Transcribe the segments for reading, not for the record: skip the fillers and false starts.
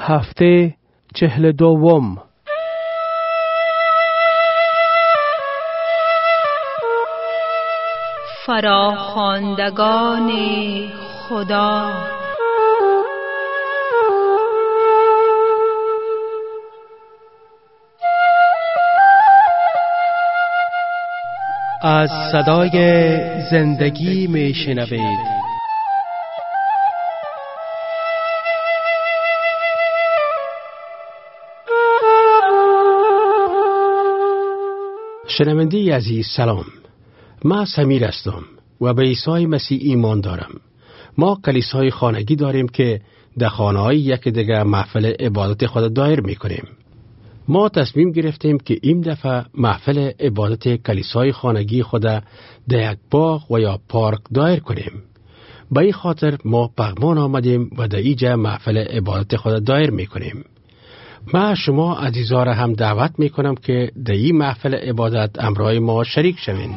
هفته 42. فراخواندگان خدا. از صدای زندگی می شنوید. شنونده عزیز سلام، من سمیر هستم و به عیسی مسیح ایمان دارم. ما کلیسای خانگی داریم که در خانه‌های یکی دیگه محفل عبادت خود دایر میکنیم. ما تصمیم گرفتیم که این دفعه محفل عبادت کلیسای خانگی خود در یک باغ و یا پارک دایر کنیم. به این خاطر ما پغمان آمدیم و در اینجا محفل عبادت خود دایر میکنیم. من شما عزیزان را هم دعوت میکنم که در این محفل عبادت همراه ما شریک شوین.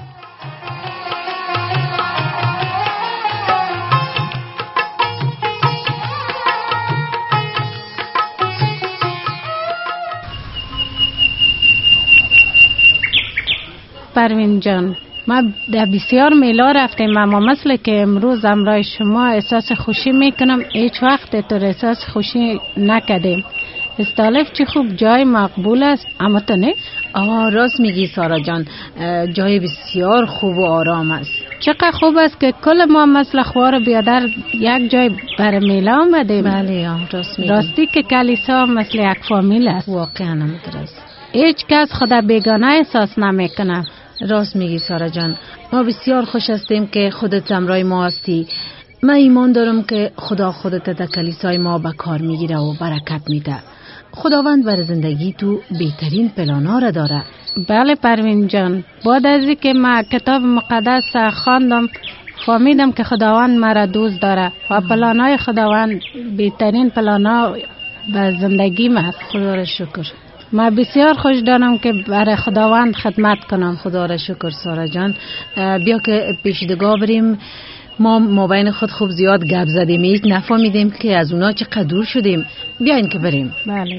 پروین جان، ما در بسیار میلا رفتیم اما مثل که امروز همراه شما احساس خوشی میکنم. هیچ وقت تو احساس خوشی نکردیم. استالف چه خوب، جای مقبول است. اما تو نه؟ راست میگی سارا جان، جای بسیار خوب و آرام است. چقدر خوب است که کل ما مثل خوار بیادر یک جای بر میلا آمدیم. بله راست میگی. راستی که کلیسا مثل یک فامیل است. واقعا همینطور است. هیچ کس خدا بیگانه احساس نمیکنه. راست میگی سارا جان، ما بسیار خوش هستیم که خودت همراه ما هستی. من ایمان دارم که خدا خودت در کلیسای ما به کار میگیره و برکت میده. خداوند بر زندگی تو بهترین پلانا را داره. بله پروین جان، بعد از اینکه ما کتاب مقدس خواندم فهمیدم که خداوند مرا دوست داره و پلانای خداوند بهترین پلانا به زندگی ما. خدا را شکر. ما بسیار خوش دارم که برای خداوند خدمت کنم. خدا را شکر سارا جان. بیا که پیشدگاه بریم. ما بین خود خوب زیاد گپ زدیم، هیچ نفهمیدیم که از اونا چقدر دور شدیم. بیاین که بریم. بله.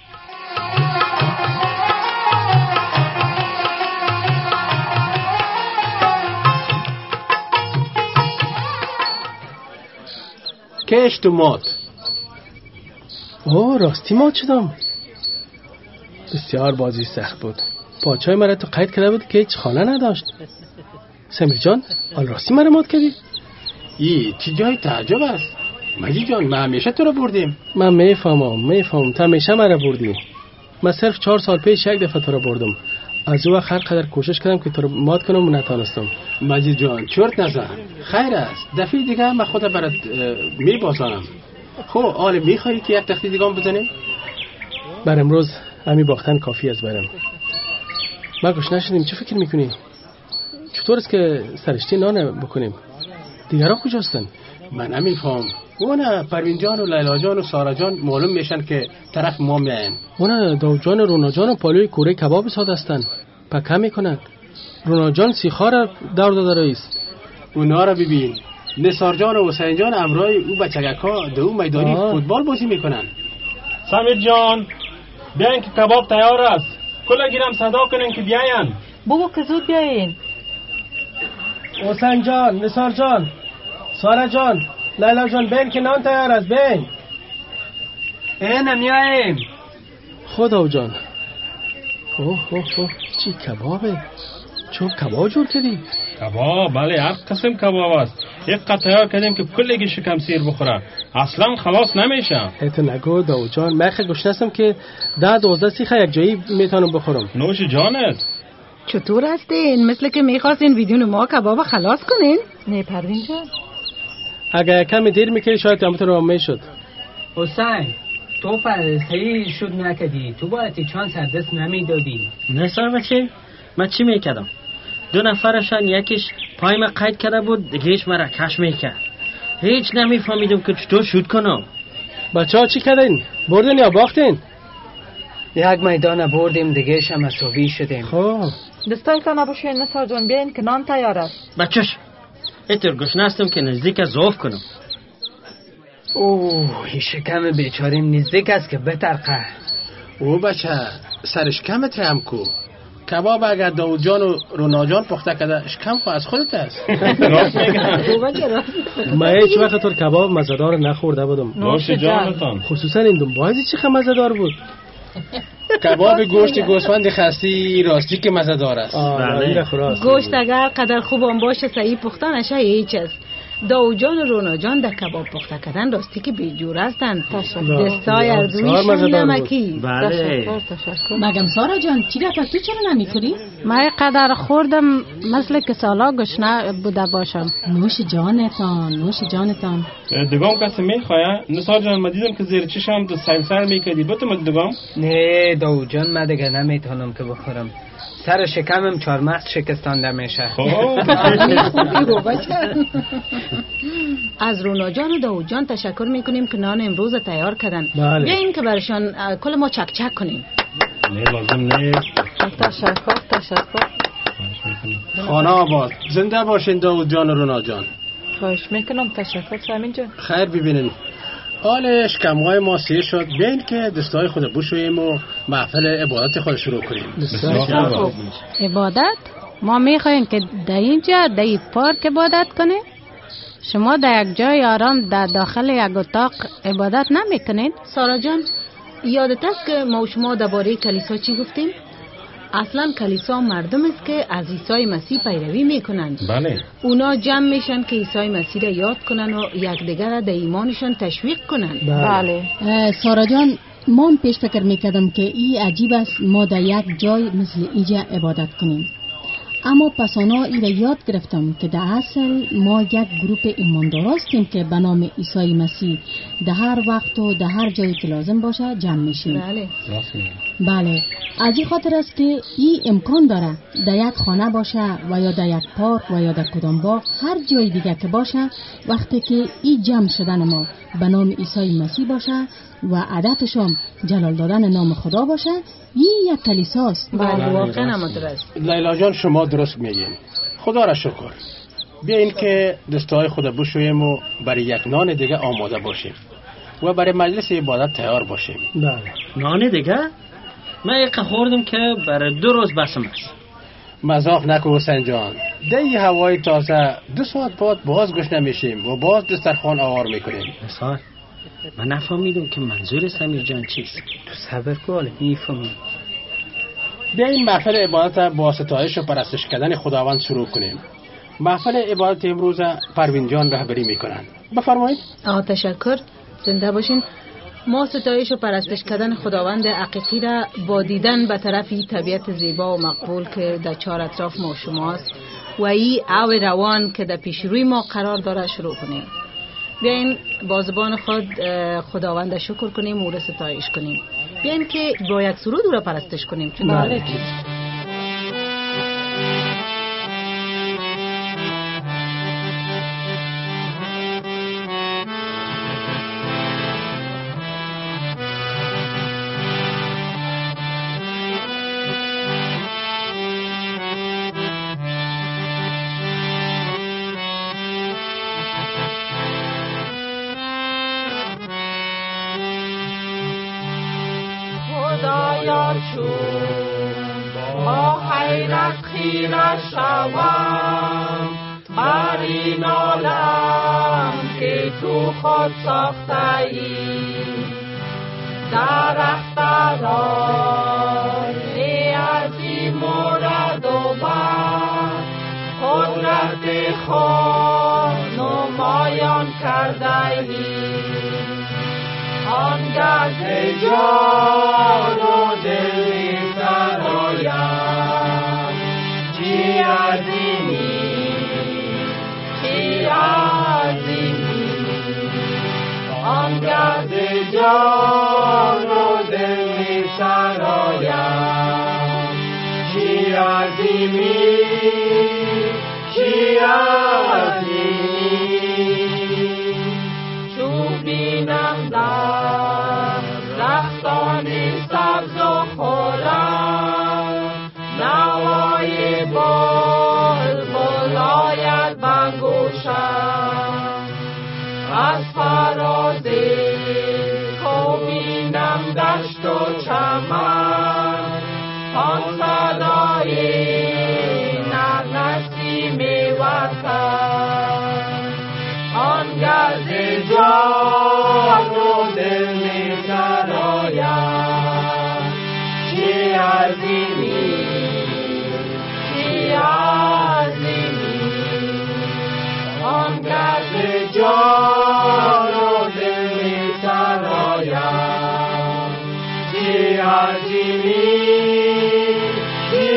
کش تو مات. راستی مات شدم. بسیار بازی سخت بود. پاچای مرا تو قید کرده بود که هیچ خانه نداشت. سمیر جان، آن راستی مرا مات کردی؟ چه جای تعجب است. مجید جان، ما همیشه تو رو بردیم. من میفهمم تو همیشه مرا بردی. من صرف 4 سال پیش یک دفعه تو رو بردم. از او وقت هر قدر کوشش کردم که تو رو مات کنم و نتانستم. مجید جان چرت نزن، خیر است. دفعه دیگه من خودم برات میبازانم. خب حالا میخوایی که یک تختی دیگه هم بزنیم؟ بر امروز همین باختن کافی است برام. ما گوش نشدیم. چه فکر میکنی؟ چطور است که سرشتی نان بکنیم؟ دیگران کجاستن؟ من نمیفهم. اونا پروین جان و لیلا جان و سارا جان معلوم میشن که طرف ما میاین. اونا داو جان و رونا جان و پالوی کوره کباب ساد هستن. پکه میکنن. رونا جان سیخا را دور داده رئیس. اونا را ببین. نثار جان و حسین جان امرای او بچگکا دو میدانی فوتبال بازی میکنن. سمیر جان بیاین که کباب تیار است. کلا گیرم صدا کنین که بیاین. بگو که زود بیاین. حسین جان، نثار جان، سارا جان، لیلا جان، بین که نان تیار است. بین. نمیاییم. خدا جان. چی کبابه؟ چون کباب جور کردی؟ کباب؟ بله، هر قسم کباب است. یک قطعه تیار کردیم که کلگی شکم سیر بخوره. اصلا خلاص نمیشه. ایتو نگو داو جان، من خیلی گوش نستم که 10-12 سیخه یک جایی میتونم بخورم. نوش جانت. چطور هستین؟ مثل که میخواستین بدون ما کباب خلاص کنین؟ نه پروین جان، اگر کمی دیر میکردی شاید همتون رو میشد. حسین تو پر صحیح شد نکدی. تو باید چند سر دست نمیدادی. نثار بچه، من چی میکردم؟ 2 نفرشان یکیش پای ما قید کرده بود، دیگهش مرا کش میکرد. هیچ نمیفهمیدم که چطور شد کنم. بچه ها چی کردین؟ بردین یا باختین؟ یک میدان بردیم، دیگهش هم مساوی شدیم. خب دستای که نباشین نثار جان، بیاین که نان تیار است. بچهش اینطور گوش نستم که نزدیک زوف کنم. اوه این شکم بیچاریم نزدیک است که بترقه. او بچه سرش کمت هم کو. کباب اگر داود جان و رونا جان پخته کرده شکم خو از خودت است. من هیچ وقت طور کباب مزه‌دار نخورده بودم. نوش جانتان. خصوصا این دنبایزی چقدر مزه‌دار بود. کباب گوشت گوسفند خستی راستی که مزه‌دار است. گوشت اگر قدر خوب هم باشه صحیح پخته نشه هیچ است. داود جان و رونا جان در کباب پخته کردن راستی که بیجور هستند. دستای اردویشون نمکی. بله. مگم سارا جان چی گفت تو چرا نمیخوری؟ من قدر خوردم مثل که سالا گشنه بوده باشم. نوش جانتان. دگام کسی میخواه؟ نسار جان ما دیدم که زیر چشم تو سر میکردی بتم دگام؟ نه داود جان من دیگه نمیتونم که بخورم. سر شکمم چارمغز شکستانده میشه. از رونا جان و داود جان تشکر میکنیم که نان امروز تیار کردن. بیاییم که برشان کل ما چک کنیم. نه لازم نه. تشکر. خانه آباد زنده باشین داود جان و رونا جان. خواهش میکنم. تشکر سامین جان. خیر ببینین حال شکمهای ما سیر شد. بیاین که دستای خود بشوییم و محفل عبادت خود شروع کنیم. عبادت؟ ما میخوایم که در اینجا در این پارک عبادت کنیم؟ شما در یک جای آرام در داخل یک اتاق عبادت نمیکنید؟ سارا جان یادت است که ما و شما درباره کلیسا چی گفتیم؟ اصلا کلیسا مردم است که از عیسی مسیح پیروی میکنند. بله. اونا جمع میشن که عیسی مسیح را یاد کنن و یکدیگر را در ایمانشان تشویق کنن. بله. سارا جان ما هم پیش فکر میکردم که این عجیب است ما در یک جای مثل اینجا عبادت کنیم. اما پسانا ای را یاد گرفتم که در اصل ما یک گروپ ایماندار هستیم که به نام عیسی مسیح در هر وقت و در هر جایی که لازم باشه جمع میشیم. بله. از این خاطر است که این امکان داره در یک خانه باشه و یا در یک پارک و یا در کدام باغ هر جای دیگه که باشه وقتی که این جمع شدن ما به نام عیسی مسیح باشه و عادتشون جلال دادن نام خدا باشه این یک کلیساست. بله واقعا همونطور است. لیلا جان شما درست میگین. خدا را شکر. بیاین که دستای خدا بشوییم و برای یک نان دیگه آماده باشیم و برای مجلس عبادت تیار باشیم. بله. نان دیگه؟ من یک خوردم که برای 2 روز بسم است. مزاق نکن حسین جان. دی هوای تازه 2 ساعت بعد باز گشنه میشیم و باز دسترخوان آوار میکنیم. نثار من نفهمیدم که منظور سمیر جان چیست. تو صبر کن میفهمی. بیاین محفل عبادت با ستایش و پرستش کردن خداوند شروع کنیم. محفل عبادت امروز پروین جان رهبری میکنن. بفرمایید. تشکر. زنده باشین. ما ستایش و پرستش کردن خداوند حقیقی را با دیدن به طرف طبیعت زیبا و مقبول که در چهار اطراف ما شماست و این آب روان که در پیش روی ما قرار داره شروع کنیم. بیاین با زبان خود خداوند شکر کنیم و ستایش کنیم. بیاین که با یک سرود او را پرستش کنیم. بله. خدایا چون با حیرت خیره شوم بر این عالم که تو خود ساخته ای درخت رای عظیم مرد و بر قدرت خود نمایان کرده ای آنگه جان و دل سرایم چی عظیمی چی عظیمی آنگه جان و دل سرایم چی عظیمی چی عظیمی چو بینم در رختان سبز و خورم نوای بلبل آید بنگوشم از فراز دشت و چمن آن صدای نسیم وطن آن گرد جان و دل می سراید چی عظیمی چی عظیمی آن گرد جان و دل می سراید چی عظیمی چی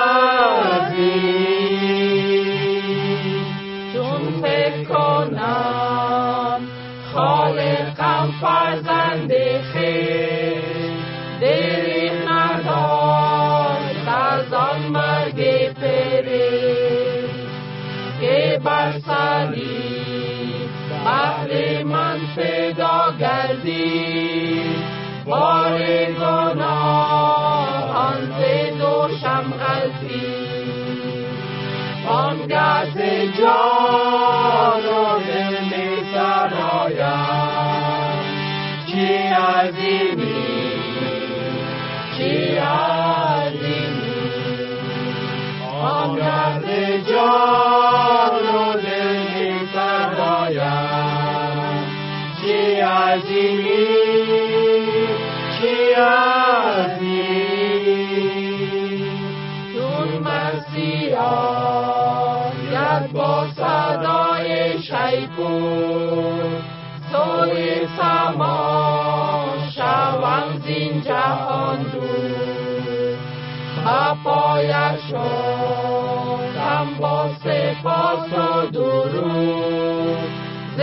عظیمی چون فکر کنم خالقم فرزند خیر دیری نداشت از آن مرگ پری که بر صلیب بهر من فدا گردید بار گناهان ز دوشم غلطید بانگه ز جان و دل می سرایم چی عظیمی چی عظیمی بانگه ز جان و دل می سرایم چی عظیمی چی عظیمی چون مسیح آید با صدای شیپور سوی سما شوم زین جهان دور با پایش شدم با سپاس و درود ز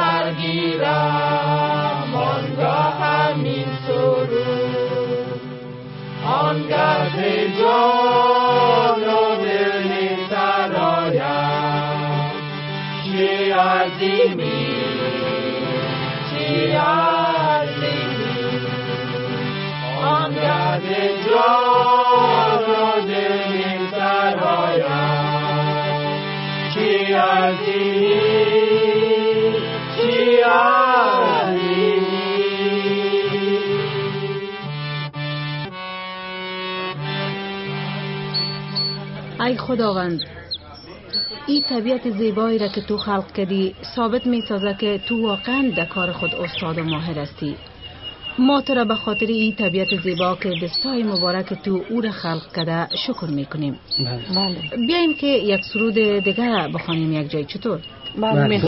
سرگیرم آنگاه همین سرود آنگه ز جان و دل می سرایم چی عظیمی چی عظیمی آنگه ز جان و دل می سرایم چی عظیمی چی عظیمی ای خداوند این طبیعت زیبایی را که تو خلق کردی ثابت می سازه که تو واقعا در کار خود استاد و ماهر هستی. ما تو را به خاطر این طبیعت زیبا که دستای مبارک تو او را خلق کرده شکر می کنیم. بیاییم که یک سرود دیگه بخوانیم یک جای. چطور؟ بله.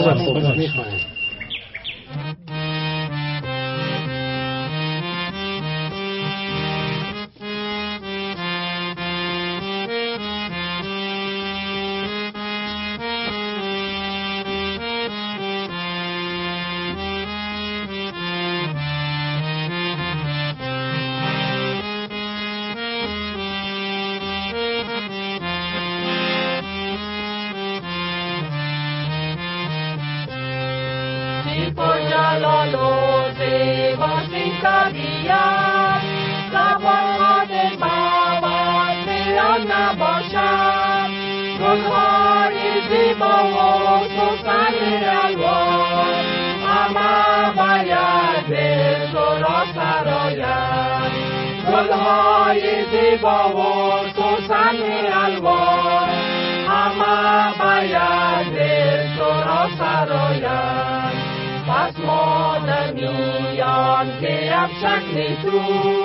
گلهای زیبا و سوسن الوان همه باید تو را سرایم پس ما در میان که اب شکل تو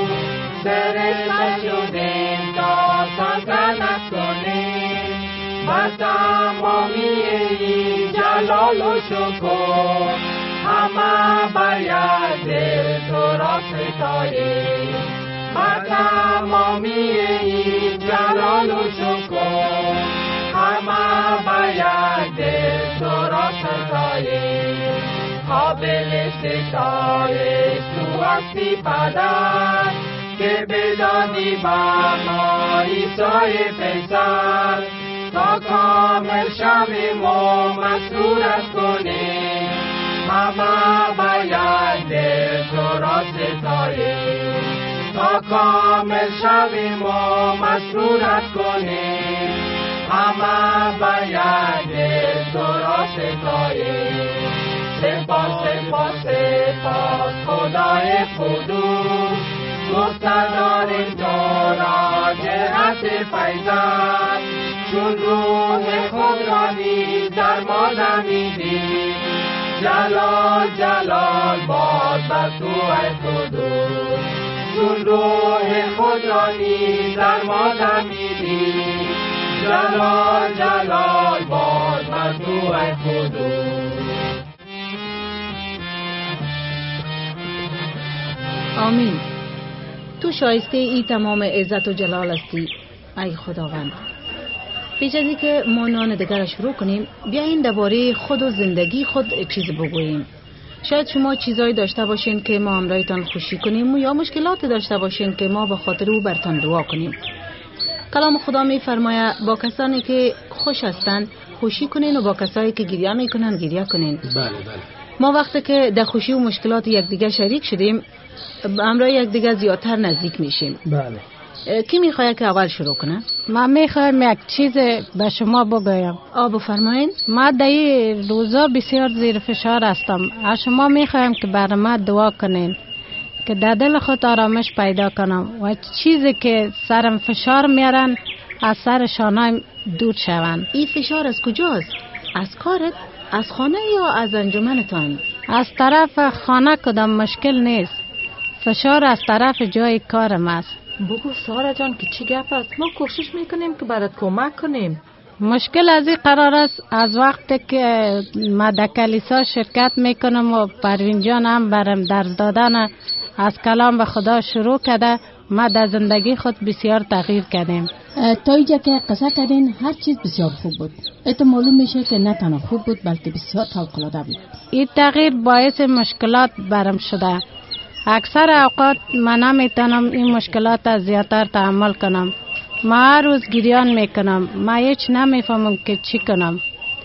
سرشته شدیم تا سلطنت کنیم و تمامی جلال و شکر همه باید تو را ستاییم و تمامی جلال و شکر همه باید تو را ستاییم قابل ستایش تو هستی پدر که بدادی بر ما عیسی پسر تا کامل شویم و مسرورش کنیم همه باید تو را ستاییم تا کامل شویم و مسرورت کنیم همه باید تو را ستاییم سپاس سپاس سپاس خدای قدوس داریم تو را جهت فیضت، چون روح خود را نیز در ما دمیدی. جلال جلال باد بر تو ای قدوس، چون روح خود را نیز در ما دمیدی. جلال جلال باد بر تو ای قدوس. آمین. تو شایسته ای تمام عزت و جلال هستی ای خداوند. پیش از اینکه ما نان دیگر شروع کنیم، بیاین درباره خود و زندگی خود چیز بگوییم. شاید شما چیزایی داشته باشین که ما همراهتان خوشی کنیم، یا مشکلات داشته باشین که ما به خاطر او برتان دعا کنیم. کلام خدا می فرماید با کسانی که خوش هستند خوشی کنین و با کسانی که گریه میکنن گریه کنین. بله. ما وقتی که در خوشی و مشکلات یکدیگر شریک شدیم، همراه یکدیگر زیادتر نزدیک میشیم. بله. کی میخواد که اول شروع کنه؟ من میخوایم یک چیز به شما بگویم. بفرمایید. ما در این روزا بسیار زیر فشار هستم. از شما میخوایم که برای ما دعا کنین که در دل خود آرامش پیدا کنم و چیزی که سرم فشار میارن از سر شانه‌ام دور شوند. این فشار از کجاست؟ از کارت؟ از خانه یا از انجمنتان؟ از طرف خانه کدام مشکل نیست. فشار از طرف جای کارم است. بگو سارا جان که چی گپ است؟ ما کوشش میکنیم که برات کمک کنیم. مشکل از این قرار است از وقتی که ما در کلیسا شرکت میکنم و پروین جان هم برم درس دادن از کلام به خدا شروع کرده، ما در زندگی خود بسیار تغییر کردیم. تا اینجا که قصه کردین هر چیز بسیار خوب بود. ایت معلوم میشه که نه تنها خوب بود بلکه بسیار فوق‌العاده بود. این تغییر باعث مشکلات برم شده. اکثر اوقات من نمیتونم این مشکلات از زیادتر تحمل کنم. ما هر روز گریان میکنم. ما هیچ نمیفهمم که چی کنم.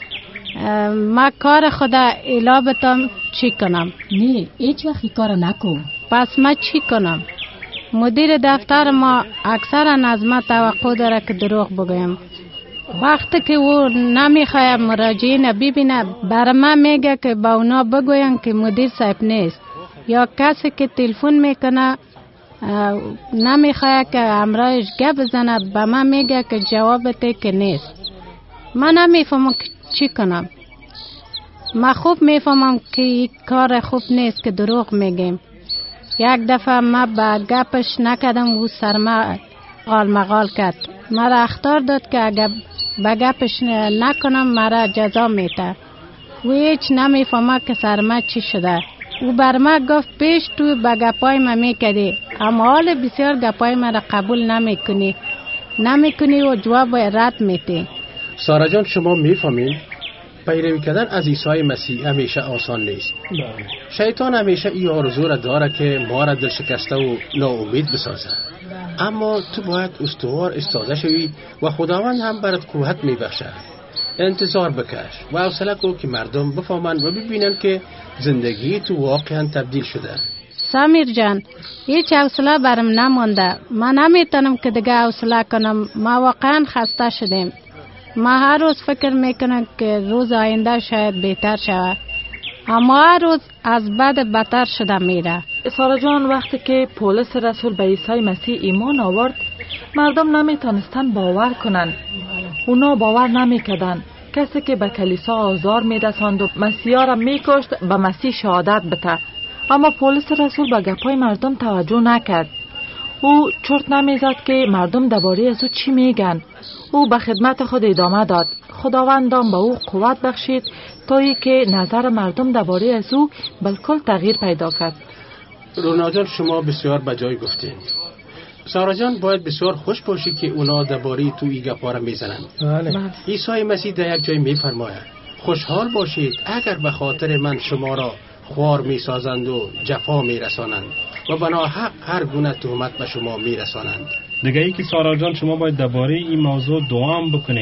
ما کار خدا الا بتم چی کنم؟ نه، هیچ وقت کار نکن. پس ما چی کنم؟ مدیر دفتر ما اکثرا از ما توقع داره که دروغ بگویم. وقتی که او نمیخواه مراجعین ببینه، برای ما میگه که با اونا بگویم که مدیر صاحب نیست. یا کسی که تلفن میکنه نمیخواه که همراهش گپ بزنه، به من میگه که جوابته که نیست. من نمیفهمم که چی کنم. من خوب میفهمم که این کار خوب نیست که دروغ میگیم. یک دفعه ما با گپش نکردم، او سرما غالمغال کرد. مرا اخطار داد که اگر با گپش نکنم مرا جزا میده. او هیچ نمیفهمه که سرما چی شده. او بر ما گفت پیش تو با گپای ما میکردی، اما حال بسیار گپای ما را قبول نمیکنی و جواب رد میدی. سارا جان، شما میفهمین پیروی کردن از عیسی مسیح همیشه آسان نیست. شیطان همیشه این آرزو را داره که ما را دل شکسته و ناامید بسازه. اما تو باید استوار ایستاده شوی و خداوند هم برات قوت میبخشه. انتظار بکش و حوصله کو که مردم بفهمن و ببینن که زندگی تو واقعا تبدیل شده. سمیر جان، هیچ حوصله برم نمونده. من نمیتونم که دیگه حوصله کنم. ما واقعا خسته شدیم. ما هر روز فکر میکنم که روز آینده شاید بهتر شود، اما هر روز از بد بدتر شده میره. سارا جان، وقتی که پولس رسول به عیسی مسیح ایمان آورد، مردم نمیتونستن باور کنن. اونا باور نمیکردن. کسی که به کلیسا آزار میرساند و مسیحا را میکشت به مسیح شهادت بده. اما پولس رسول به گپای مردم توجه نکرد. او چرت نمیزد که مردم درباره از او چی میگن. او به خدمت خود ادامه داد. خداوندم به او قوت بخشید تا ای که نظر مردم درباره از او بالکل تغییر پیدا کرد. رونا جان، شما بسیار بجای گفتین. سارا جان، باید بسیار خوش باشی که اونا درباره تو این گپا را میزنند. عیسی مسیح در یک جای میفرماید خوشحال باشید اگر به خاطر من شما را خوار میسازند و جفا میرسانند و بنا حق هر گونه تهمت به شما میرسانند. دیگه ای که سارا جان، شما باید درباره این موضوع دعا هم بکنین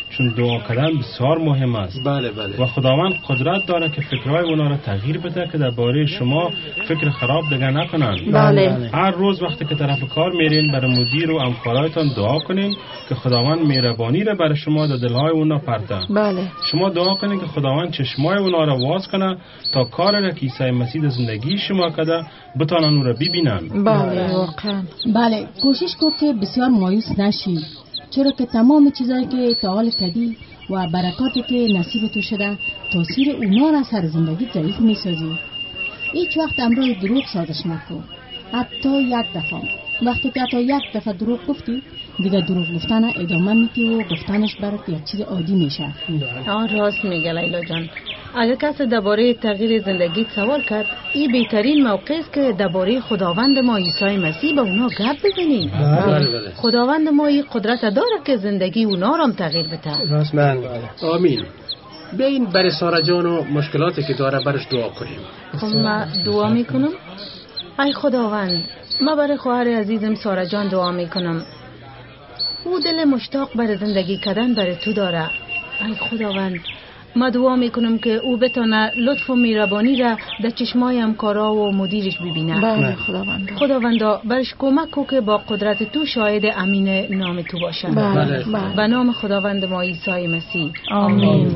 چون دعا کردن بسیار مهم است. بله بله. و خداوند قدرت داره که فکرهای اونا را تغییر بده که درباره شما فکر خراب دیگه نکنن. بله. هر روز وقتی که طرف کار میرین برای مدیر و همکارایتان دعا کنین که خداوند مهربانی را برای شما در دلهای اونا پرته. بله. شما دعا کنین که خداوند چشمای اونا را باز کنه تا کار را که عیسی مسیح در زندگی شما کرده بتونن اون را ببینن. بله واقعا. بله کوشش کن که بسیار مایوس نشی، چرا که تمام چیزایی که تا حال کردی و برکاتی که نصیب تو شده تاثیر اونا را سر زندگی ضعیف میسازی. هیچ وقت امروی دروغ سازش نکن، حتی یک دفعه. وقتی که حتی یک دفعه دروغ گفتی دیگه دروغ گفتن ادامه میدی و گفتنش برات یک چیز عادی میشه. راست میگه لیلا جان. اگر کسی درباره تغییر زندگی سوال کرد، این بهترین موقع است که درباره خداوند ما عیسی مسیح با اونا گپ بزنیم. خداوند ما این قدرت داره که زندگی اونا را تغییر بده. راست من. آمین. بیاین برای سارا جان و مشکلاتی که داره برش دعا کنیم. خب ما دعا میکنم. ای خداوند، ما برای خواهر عزیزم سارا جان دعا میکنم. او دل مشتاق برای زندگی کردن برای تو داره. ای خداوند، ما دعا میکنم که او بتونه لطف و مهربانی را در چشمای همکارا و مدیرش ببینه. بله خداوندا برش کمک کو که با قدرت تو شاهد امین نام تو باشه. بله. به نام خداوند ما عیسی مسیح. آمین.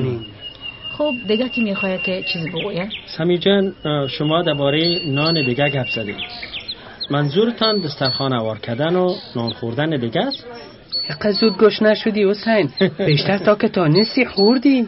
خب دیگه کی میخواد که چیز بگوید؟ سمیر جان، شما درباره نان دیگه گپ زدید. منظورتان دسترخوان آوار کردن و نان خوردن دیگه است؟ اینقدر زود گوش نشدی حسین، بیشتر تا که تا نسی خوردی.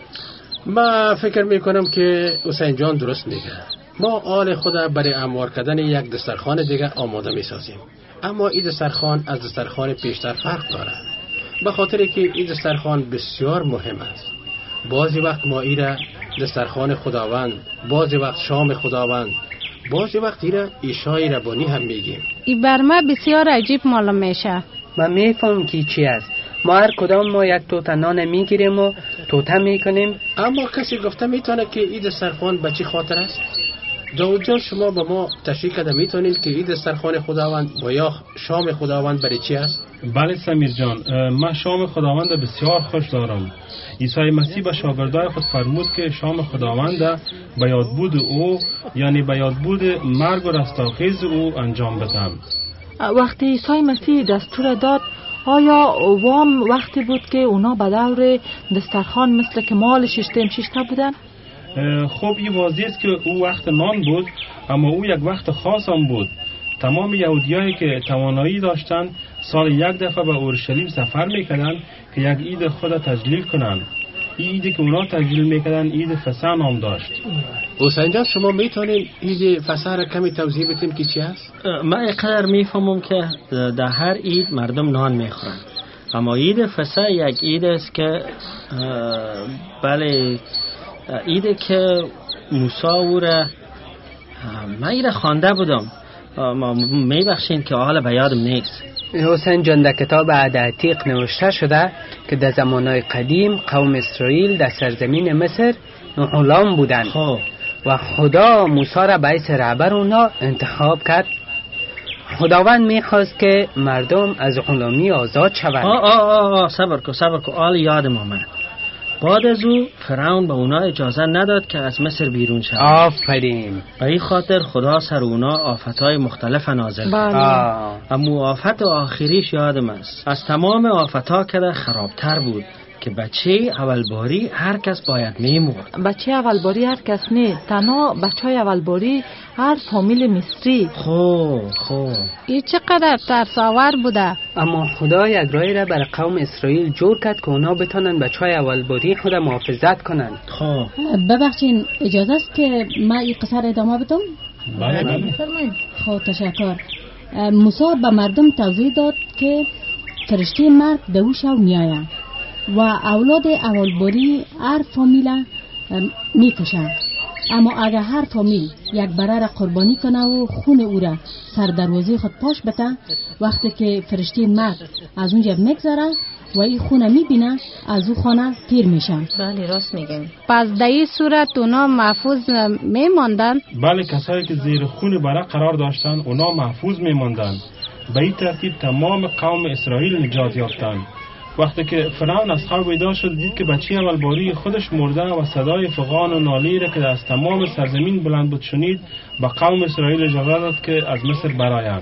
ما فکر میکنم که حسین جان درست میگه. ما آل خدا برای اموار کردن یک دسترخوان دیگه آماده میسازیم، اما این دسترخوان از دسترخوان پیشتر فرق داره، به خاطر که این دسترخوان بسیار مهم است. بعضی وقت ما ایره دسترخوان خداوند، بعضی وقت شام خداوند، بعضی وقت ایره عشای ربانی هم میگیم. این بر ما بسیار عجیب معلوم میشه. من میفهم که چی است. ما هر کدام ما یک توته نان میگیریم و توته میکنیم. اما کسی گفته میتونه که این دسترخوان به چی خاطر است؟ داود جان، شما با ما تشریح کرده میتونید که این دسترخوان خداوند و یا شام خداوند برای چی است؟ بله سمیر جان، من شام خداوند بسیار خوش دارم. عیسی مسیح به شاگردای خود فرمود که شام خداوند به یادبود او، یعنی به یادبود مرگ و رستاخیز او انجام بدم. وقتی عیسی مسیح دستور داد، آیا وام وقتی بود که اونا به دور دسترخوان مثل که مال ششته بودن؟ خب این واضح است که او وقت نان بود، اما او یک وقت خاص هم بود. تمام یهودیایی که توانایی داشتن سال یک دفعه به اورشلیم سفر میکردن که یک عید خود تجلیل کنن. این عیدی که اونا تجلیل میکردن عید فسح نام داشت. حسین جان، شما میتونید عید فسح را کمی توضیح بدین که چی است؟ من اینقدر میفهمم که در هر عید مردم نان میخورن، اما عید فسح یک عید است که بله عیده که موسی او را من ایره خوانده بودم، میبخشین که حالا به یادم نیست. حسین جان، در کتاب عهد عتیق نوشته شده که در زمانهای قدیم قوم اسرائیل در سرزمین مصر غلام بودند و خدا موسی را باعث رهبر اونا انتخاب کرد. خداوند میخواست که مردم از غلامی آزاد شوند. صبر کو حال یادم آمد. بعد از او فرعون به اونا اجازه نداد که از مصر بیرون شوند. آفرین. به این خاطر خدا سر اونا آفتهای مختلف نازل کرد. اما آفت آخریش یادم است. از تمام آفتها که خرابتر بود که بچه اولباری هر کس باید میمورد. بچه اولباری هر کس نه، تنها بچه اولباری هر فامیل مصری. خوب این چقدر ترساور بوده. اما خدا یک راهی را برای قوم اسرائیل جور کرد که اونا بتونن بچه اولباری خود محافظت کنن. ببخشین اجازه است که من این قصه را ادامه بدم؟ بله. خب تشکر. موسی به مردم توضیح داد که فرشته مرگ دوش او میآید و اولاد اولباری هر فامیل میکشند، اما اگر هر فامیل یک بره را قربانی کنه و خون او را سر دروازه خود پاش بته، وقتی که فرشته مرگ از اونجا میگذره و این خونه میبینه از او خانه تیر میشن. بله راست میگن. پس در این صورت اونا محفوظ میماندن؟ بله، کسایی که زیر خون بره قرار داشتن اونا محفوظ میماندن. به این ترتیب تمام قوم اسرائیل نجات یافتند. وقتی که فرعون از خواب بیدار شد دید که بچه اولباری خودش مرده و صدای فغان و ناله را که از تمام سرزمین بلند بود شنید، به قوم اسرائیل اجازه داد که از مصر برآیند.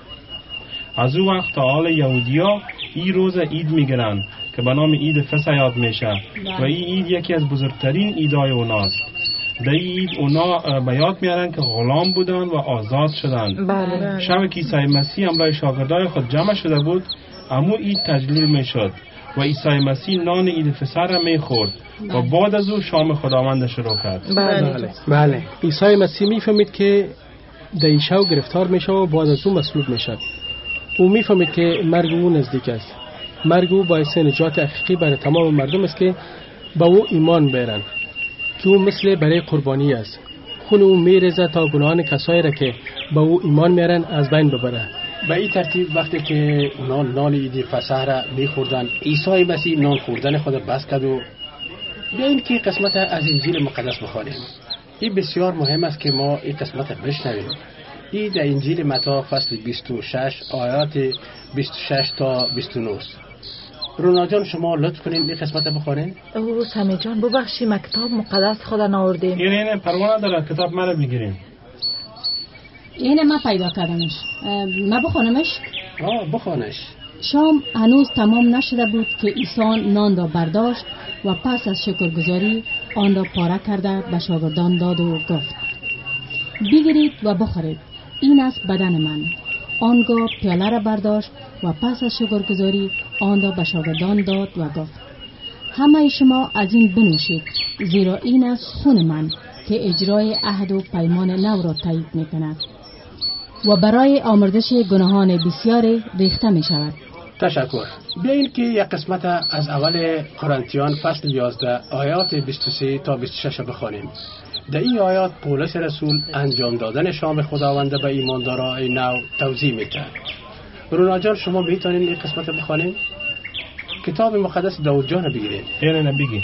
از او وقت تا حال یهودیا این روز عید میگیرند که به نام عید فسح یاد میشه و این عید یکی از بزرگترین عیدای اوناست. در این عید اونا به یاد میارن که غلام بودن و آزاد شدن. شب که عیسی مسیح همراه شاگردای خود جمع شده بود، امو عید تجلیل میشد و عیسی مسیح نان عید فسح را میخورد و بعد از او شام خداوند شروع کرد. بله. عیسی مسیح میفهمید که در شب گرفتار میشه و بعد از او مصلوب میشد. او میفهمید که مرگ او نزدیک است. مرگ او باعث نجات حقیقی برای تمام مردم است که با او ایمان بیارند، که او مثل برای قربانی است. خون او میریزه تا گناهان کسایی را که با او ایمان میارن از بین ببره. به این ترتیب وقتی که اونا نان عید فسح را میخوردن، عیسی مسیح نان خوردن خود بس کرد و بیاییم که قسمت از انجیل مقدس بخوانیم. این بسیار مهم است که ما این قسمت بشنویم. این در انجیل متی فصل 26 آیات 26 تا 29. رونا جان شما لطف کنین این قسمت بخوانین. او سمی جان ببخشی ما کتاب مقدس خدا ناوردیم. اینه پروانه داره کتاب مرا بگیریم. اینه ما پیدا کردمش. ما بخوانمش؟ بخوانش. شام هنوز تمام نشده بود که عیسی نان را برداشت و پس از شکرگزاری آن را پاره کرده به شاگردان داد و گفت: بگیرید و بخورید، این است بدن من. آنگاه پیاله را برداشت و پس از شکرگزاری آن را به شاگردان داد و گفت: همه شما از این بنوشید، زیرا این است خون من که اجرای عهد و پیمان نو را تایید می‌کند و برای آمرزش گناهان بسیار ریخته می شود. تشکر. بیایید که یک قسمت از اول قرنتیان فصل 11 آیات 23 تا 26 بخوانیم. در این آیات پولس رسول انجام دادن شام خداوند به ایماندارای نو توضیح میده. رونا جان شما میتونین این قسمت بخوانید؟ کتاب مقدس داود جان بگیرید. نه بگی.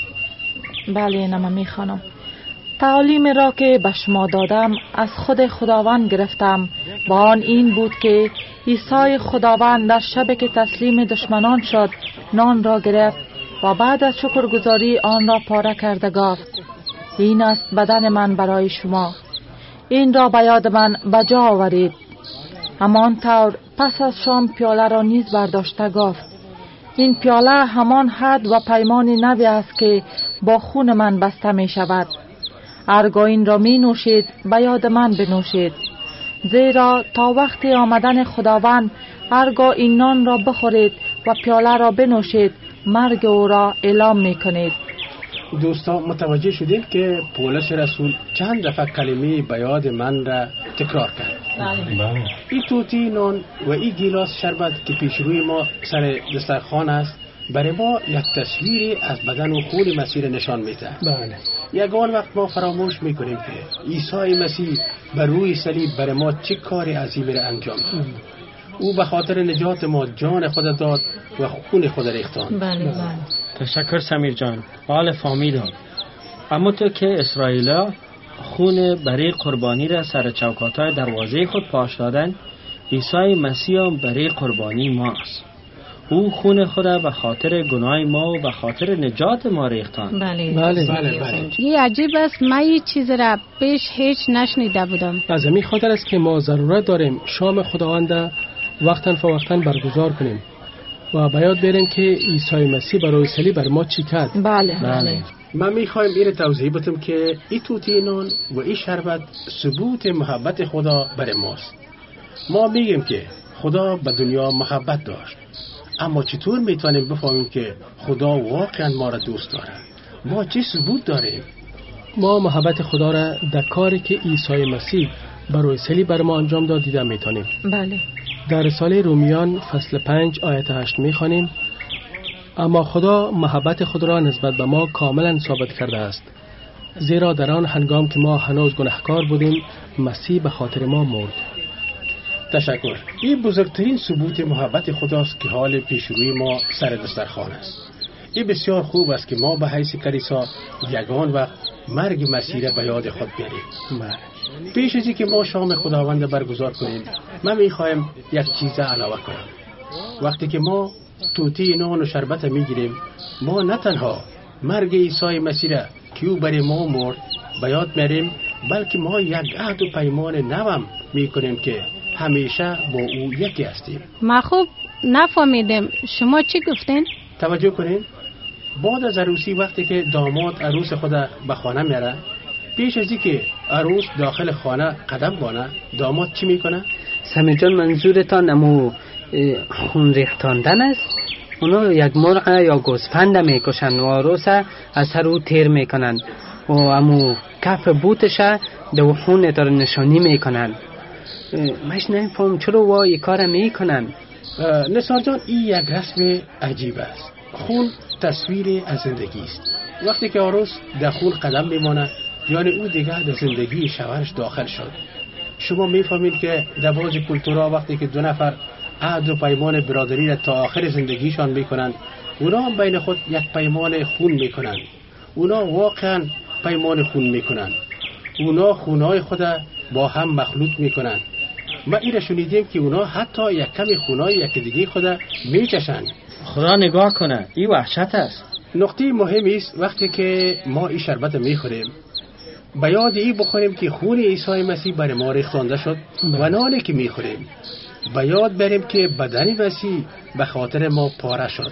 بله من میخوانم. تعالیم را که به شما دادم از خود خداوند گرفتم، با آن این بود که عیسی خداوند در شب که تسلیم دشمنان شد نان را گرفت و بعد از شکرگزاری آن را پاره کرده گفت: این است بدن من برای شما، این را به یاد من بجا آورید. همان طور پس از شام پیاله را نیز برداشته گفت: این پیاله همان حد و پیمان نوی است که با خون من بسته می شود. هرگاه این را می نوشید به یاد من بنوشید، زیرا تا وقت آمدن خداوند هرگاه این نان را بخورید و پیاله را بنوشید مرگ او را اعلام می کنید. دوستان متوجه شدید که پولس رسول چند دفعه کلمه به یاد من را تکرار کرد. این توتی نان و این گیلاس شربت که پیش روی ما سر دسترخوان است برای ما یک تصویر از بدن و خون مسیح نشان میده. یگان وقت ما فراموش میکنیم که عیسی مسیح بر روی صلیب برای ما چه کار عظیمی را انجام داد. او به خاطر نجات ما جان خود داد و خون خود ریختان. تشکر سمیر جان. حال فهمیدم. اما تو که اسرائیلا خون برای قربانی را سر چوکاتای دروازه خود پاش دادن، عیسی مسیح برای قربانی ماست. او خون خود به خاطر گناه ما و به خاطر نجات ما ریختان. بله. یه عجیب است، من یه چیز را پیش هیچ نشنیده بودم. از همین خاطر است که ما ضرورت داریم شام خداوند وقتاً فوقتاً برگزار کنیم و به یاد بیاریم که عیسی مسیح برای صلیب بر ما چی کرد. بله. من میخوایم این توضیح بدم که این توتی نان و این شربت ثبوت محبت خدا بر ماست. ما میگیم که خدا به دنیا محبت داشت، اما چطور میتونیم بفهمیم که خدا واقعا ما را دوست داره؟ ما چه ثبوت داریم؟ ما محبت خدا را در کاری که عیسی مسیح برای صلیب بر ما انجام داد دیده میتونیم. بله. در رساله رومیان فصل 5 آیت 8 میخوانیم: اما خدا محبت خود را نسبت به ما کاملا ثابت کرده است، زیرا در آن هنگام که ما هنوز گناهکار بودیم مسیح به خاطر ما مرد. تشکر. این بزرگترین ثبوت محبت خداست که حال پیش روی ما سر دسترخوان است. این بسیار خوب است که ما به حیث کلیسا یگان وقت مرگ مسیح را به یاد خود بیاریم. پیش از اینکه ما شام خداوند برگزار کنیم، من میخوایم یک چیز علاوه کنم. وقتی که ما توتی نان و شربت میگیریم، ما نه تنها مرگ عیسی مسیح را که او برای ما مرد به یاد میاریم، بلکه ما یک عهد و پیمان نوم میکنیم که همیشه با او یکی هستیم. ما خوب نفهمیدم شما چی گفتین؟ توجه کنین. بعد از عروسی وقتی که داماد عروس خود به خانه میاره، پیش از اینکه عروس داخل خانه قدم بانه، داماد چی میکنه؟ سمی جان منظورتان امو خون ریختاندن است؟ اونا یک مرغ یا گوسفند میکشن و عروس از سر او تیر میکنن و امو کف بوتش دو خون داره نشانی میکنن. مش نمیفهم چرا وا این کار میکنن؟ نثار جان، این یک رسم عجیب است. خون تصویر از زندگی است. وقتی که عروس در خون قدم میمانه، یعنی او دیگر در زندگی شوهرش داخل شد. شما میفهمید که در بعضی کلتورها وقتی که دو نفر عهد و پیمان برادری را تا آخر زندگیشان میکنند، اونا هم بین خود یک پیمان خون میکنند. اونا واقعا پیمان خون میکنند. اونا خونهای خود با هم مخلوط میکنند. ما این را شنیدیم که اونا حتی یک کمی خونهای یک دیگه خود میچشند. خدا نگاه کنه، این وحشت است. نقطه مهمی است وقتی که ما این شربت میخوریم، به یاد این بخوریم که خون عیسی مسیح بر ما ریختانده شد و نانی که میخوریم به یاد بریم که بدن مسیح به خاطر ما پاره شد.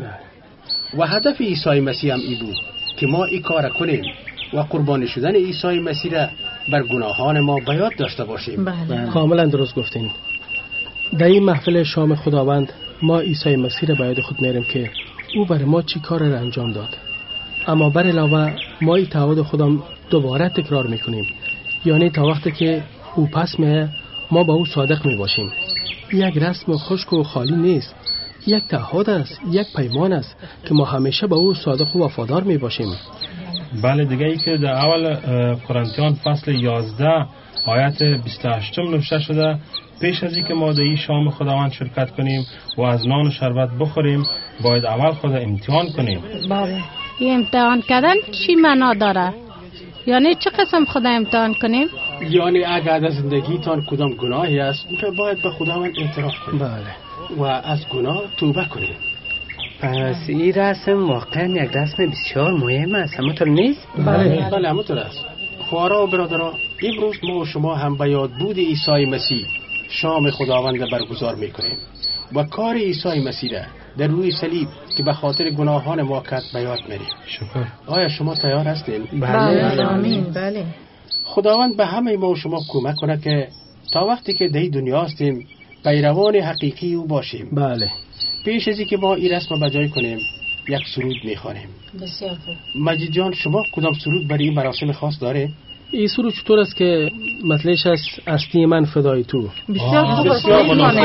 و هدف عیسی مسیح هم این بود که ما این کار کنیم و قربانی شدن عیسی مسیح را بر گناهان ما به یاد داشته باشیم. کاملا درست گفتین. در این محفل شام خداوند ما عیسی مسیح را به یاد خود میاریم که او برای ما چی کار را انجام داد. اما بر علاوه ما این تعهد خودم دوباره تکرار میکنیم، یعنی تا وقتی که او پس میه ما با او صادق میباشیم. یک رسم خشک و خالی نیست، یک تعهد است، یک پیمان است که ما همیشه با او صادق و وفادار میباشیم. بله، دیگه ای که در اول قرنتیان فصل 11 آیت 28 نوشته شده، پیش از اینکه ما در این شام خداوند شرکت کنیم و از نان و شربت بخوریم باید اول خود امتحان کنیم. بله. این امتحان کردن چی معنا داره؟ یعنی چه قسم خدا امتحان کنیم؟ یعنی اگر در زندگیتان کدام گناهی است، اون باید به خداوند اعتراف کنیم. بله. و از گناه توبه کنیم. پس این رسم واقعا یک رسم بسیار مهم است، همونطور نیست؟ بله همونطور است. خواهرها و برادرها، امروز ما و شما هم به یاد بود عیسی مسیح شام خداوند برگزار میکنیم و کار عیسی مسیح را در روی صلیب که به خاطر گناهان ما کرد به یاد میاریم. شکر. آیا شما تیار هستین؟ بله. آمین. بله. خداوند به همه ما و شما کمک کنه که تا وقتی که در دنیا هستیم پیروان حقیقی او باشیم. بله. پیش از اینکه ما این رسم بجای کنیم یک سرود میخوانیم. بسیار خوب. مجید جان، شما کدام سرود برای این مراسم خاص داره؟ این سرود چطور است که مطلعش از استی من فدای تو؟ بسیار خوب است. بسیار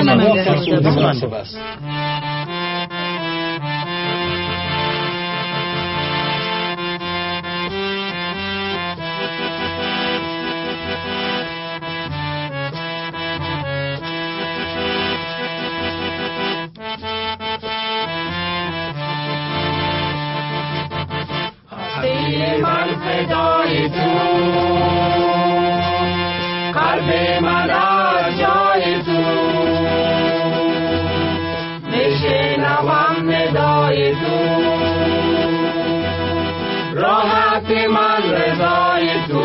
مناسب است. من فدای تو، قلب من از جای تو، میشنوم ندای تو، راحت من رضای تو،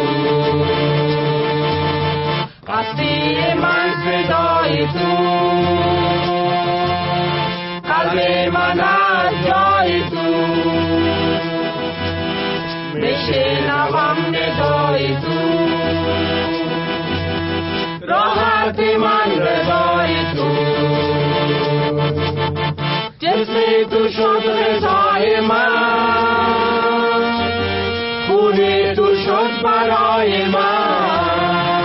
قصدی من فدای تو، قلب من از جای تو، میشنوم ندای تو، راحت من رضای تو، جسم تو شد غذای من، خون تو شد برای من،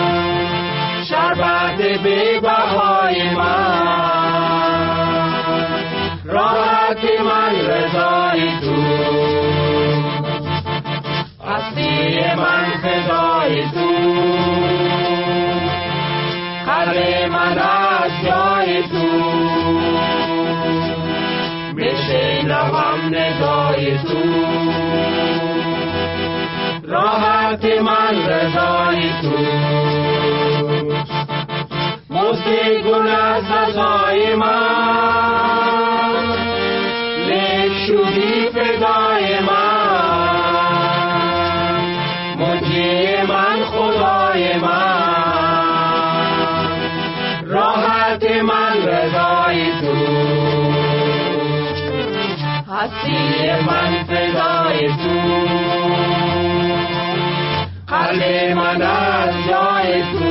شربت بی بهای من، راحت من رضای تو، هستی من فدای تو، قلب من از جای تو، میشنوم ندای تو، راحت من رضای تو، مزد گناه سزای من، شدی فدای من، منجی من خدای من، راحت من رضای تو، هستی من فدای تو، قلب من از جای تو،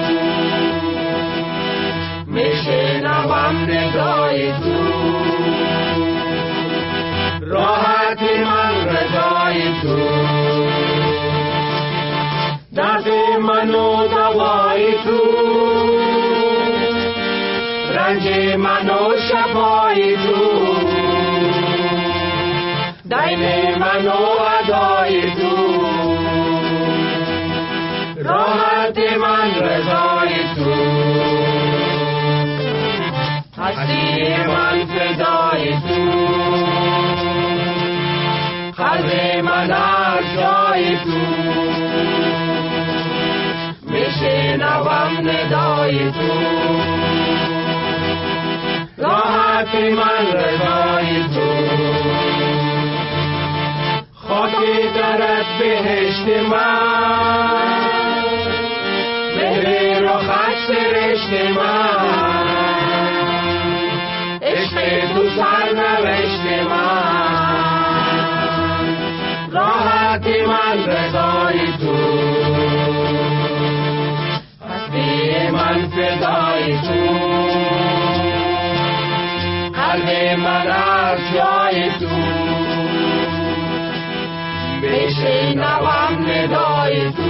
میشنوم ندای تو، راحت من رضای تو، درد من و دوای تو، رنج من و شفای تو، دین من و ادای تو، راحت من رضای تو، هستی من فدای تو، قلب من از جای تو، میشنوم ندای تو، راحت من رضای تو، خاکی درد بهشت من، مهر رخت سرشت من، عشق تو سرنوشت من، راحت من رضای تو، هستی من فدای تو، قلب من از جای تو، میشنوم ندای تو،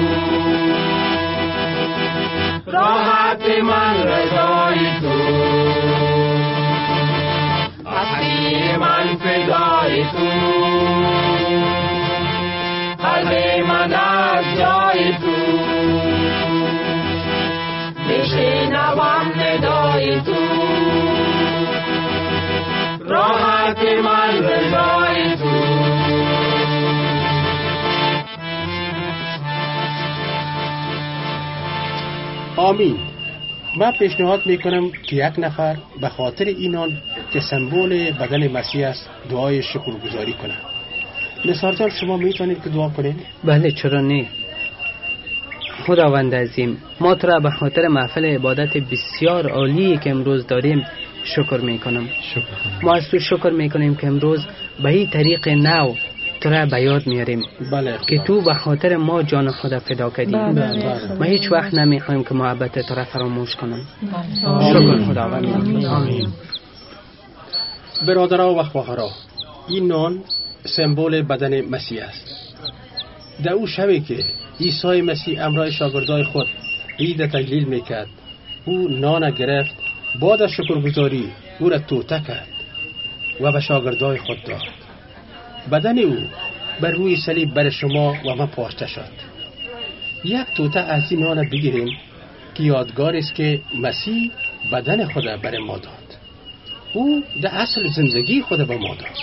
راحت من رضای تو، هستی من فدای تو، قلب من از جای تو، میشنوم ندای تو، راحت من رضای تو. آمین. من پیشنهاد میکنم که یک نفر به خاطر اینان که سمبل بدن مسیح است دعای شکرگزاری کنه. نثار جان شما میتونید که دعا کنید؟ بله چرا نه. خداوند عظیم، ما تو را به خاطر محفل عبادت بسیار عالی که امروز داریم شکر میکنم. ما از تو شکر میکنیم که امروز به این طریق نو تو را به یاد میاریم. بله که تو به خاطر ما جان خدا فدا کردی. ما هیچ وقت نمیخوایم که محبت تو را فراموش کنم. شکر خداوند. آمین. برادرها و خواهرها، این نان سمبل بدن مسیح است. در او شبی که عیسی مسیح امرای شاگردای خود عید تجلیل میکرد، او نان گرفت، بعد از شکرگزاری او را توته کرد و به شاگردای خود داد. بدن او بر روی صلیب بر شما و من پاشته شد. یک توته از این نان بگیریم که یادگار است که مسیح بدن خود بر ما داد. او در اصل زندگی خود به ما داد.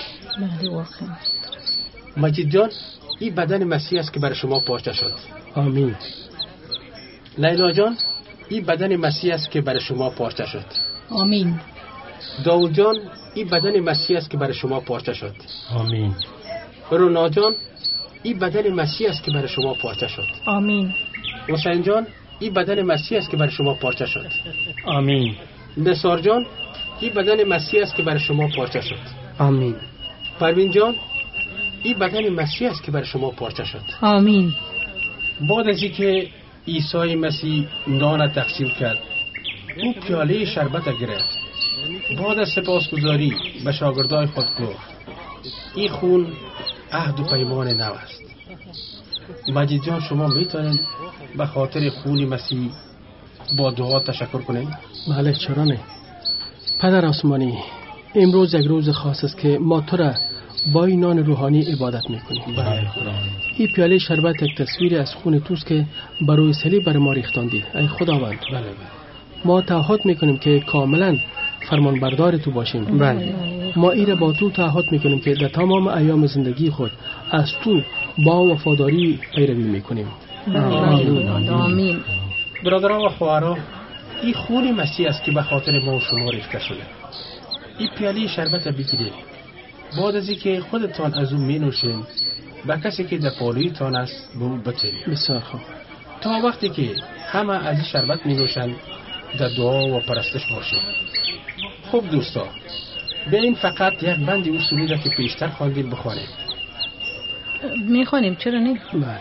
مجید جان، این بدن مسیح است که بر شما پاشته شد. آمین. لیلا جان، این بدن مسیح است که بر شما پاشته شد. آمین. داود جان، این بدن مسیح است که بر شما پاشته شد. آمین. رونا جان، این بدن مسیح است که بر شما پاشته شد. آمین. حسین جان، این بدن مسیح است که بر شما پاشته شد. آمین. نثار جان، این بدن مسیح است که بر شما پاشته شد. آمین. پروین جان، این بدن مسیح است که بر شما پاشته شد. آمین. بعد از اینکه عیسی مسیح نان تقسیم کرد، او پیاله شربت گرفت. بعد از سپاسگزاری به شاگردای خود گفت: این خون عهد و پیمان نو است. مجید جان، شما میتونید به خاطر خون مسیح با دعا تشکر کنید؟ بله چرا نه. پدر آسمانی، امروز یک روز خاص است که ما تو را با این نان روحانی عبادت میکنیم. بله. این پیاله شربت یک تصویر از خون توست که بروی صلیب بر ما ریختاندی. ای خداوند، بله. ما تعهد میکنیم که کاملا فرمان بردار تو باشیم. بله. ما ایره با تو تعهد میکنیم که در تمام ایام زندگی خود از تو با وفاداری پیروی میکنیم. آمین. برادران و خواهران، این خون مسیح است که به خاطر ما و شما ریخته شده. این پیاله شربت بگیرید. بعد از اینکه خودتان از او می نوشین به کسی که در پالویتان است به او بتین. بسیار خوب. تا وقتی که همه از این شربت می نوشن در دعا و پرستش باشید. خوب دوستا، بیاین فقط یک بند اصولی را که پیشتر خواندید بخوانید. میخوانیم، چرا نه؟ بله.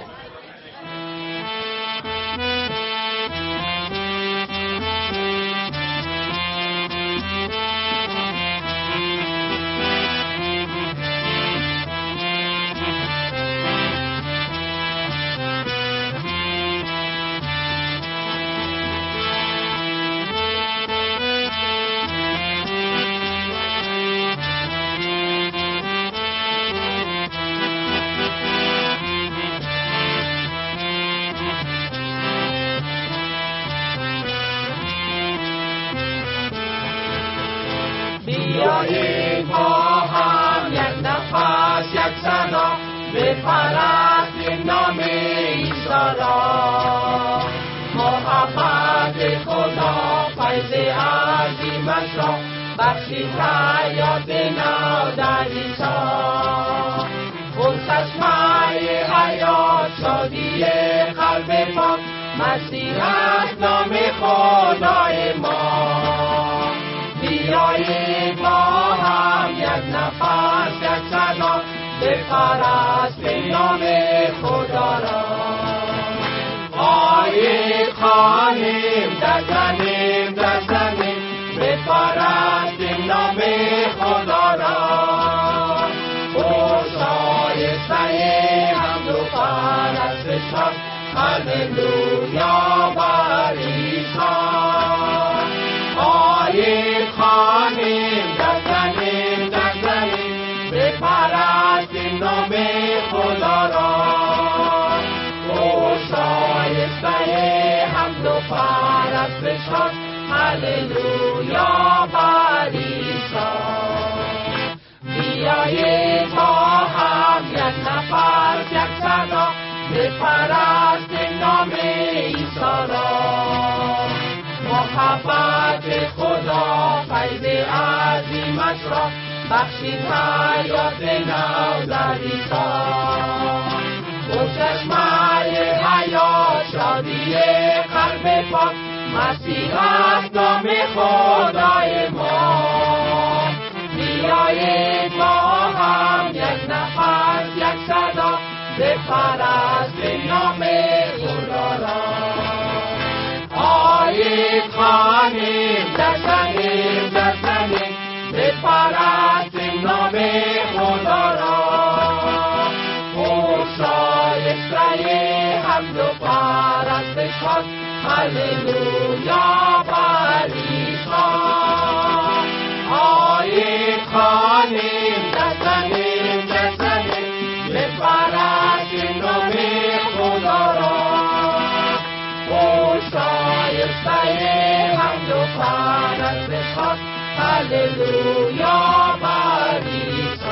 بیایید با هم یک نفس یک صدا بپرستیم نام عیسی را. محبت خدا فیض عظیمش را بخشید حیات نو در عیسی. اون چشمه حیات شادی قلب پاک مسیح است نام خدای ما. بیایید با هم یک نفس یک صدا بپرستیم نام خدا را. آیید خوانیم دزنیم بپرستیم نام خدا را. او شایسته حمد و پرستش است. هللویا بر عیسی. آیید خوانیم دزنیم بپرستیم نام خدا را. او شایسته حمد و پرستش است. هللویا بر عیسی. بیایید با هم یک نفس یک صدا بپرستیم نام عیسی را. محبت خدا فیض عظیمش را بخشید حیات نو در عیسی. او چشمه حیات شادی قلب پاک مسیح است نام خدای ما. بیایید با هم یک نفس یک صدا بپرستیم نام خدا را. آیید خوانیم دزنیم بپرستیم نام خدا را. او شایسته حمد و پرستش است. هللویا بر عیسی. آیید خوانیم دزنیم بپرستیم نام خدا را. او شایسته حمد و پرستش است. هللویا بر عیسی.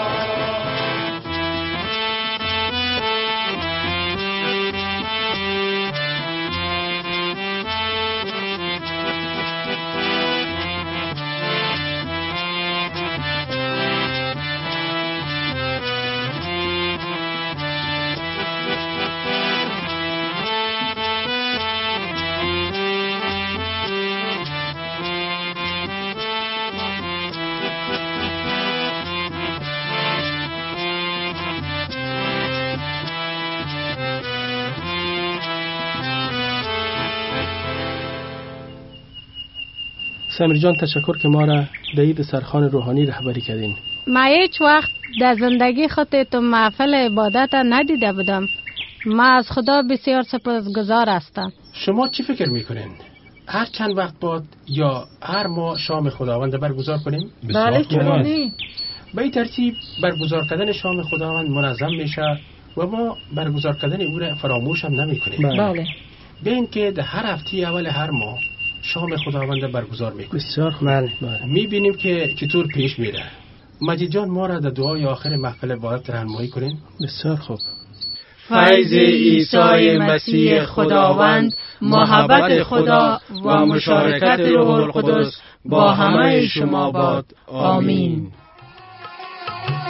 سمیر جان تشکر که ما را به عید سرخوان روحانی رهبری کردین. ما هیچ وقت در زندگی خود تو محفل عبادت ندیده بودم. ما از خدا بسیار سپاسگزار هستم. شما چی فکر میکنین؟ هر چند وقت بعد یا هر ماه شام خداوند برگزار کنیم؟ بله چرا نه؟ به این ترتیب برگزار کردن شام خداوند منظم میشه و ما برگزار کردن او را فراموش هم نمی کنیم. بله. به این که در هر هفته اول هر ماه شام خداوند برگزار میکنیم. بسیار خوب. میبینیم که چطور پیش میره. مجید جان ما را در دعای آخر محفل عبادت راهنمایی کنین. بسیار خوب. فیض عیسی مسیح خداوند، محبت خدا و مشارکت روح القدس با همه شما باد. آمین.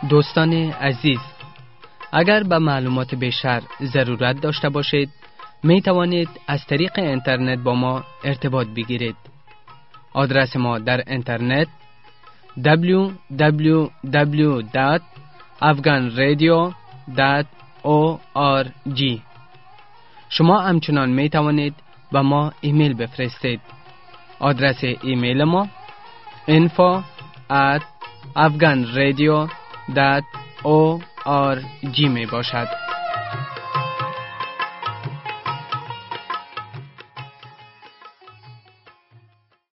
دوستان عزیز، اگر به معلومات بیشتر ضرورت داشته باشید می توانید از طریق اینترنت با ما ارتباط بگیرید. آدرس ما در اینترنت www.afghanradio.org. شما همچنان می توانید به ما ایمیل بفرستید. آدرس ایمیل ما info@afghanradio.org می باشد.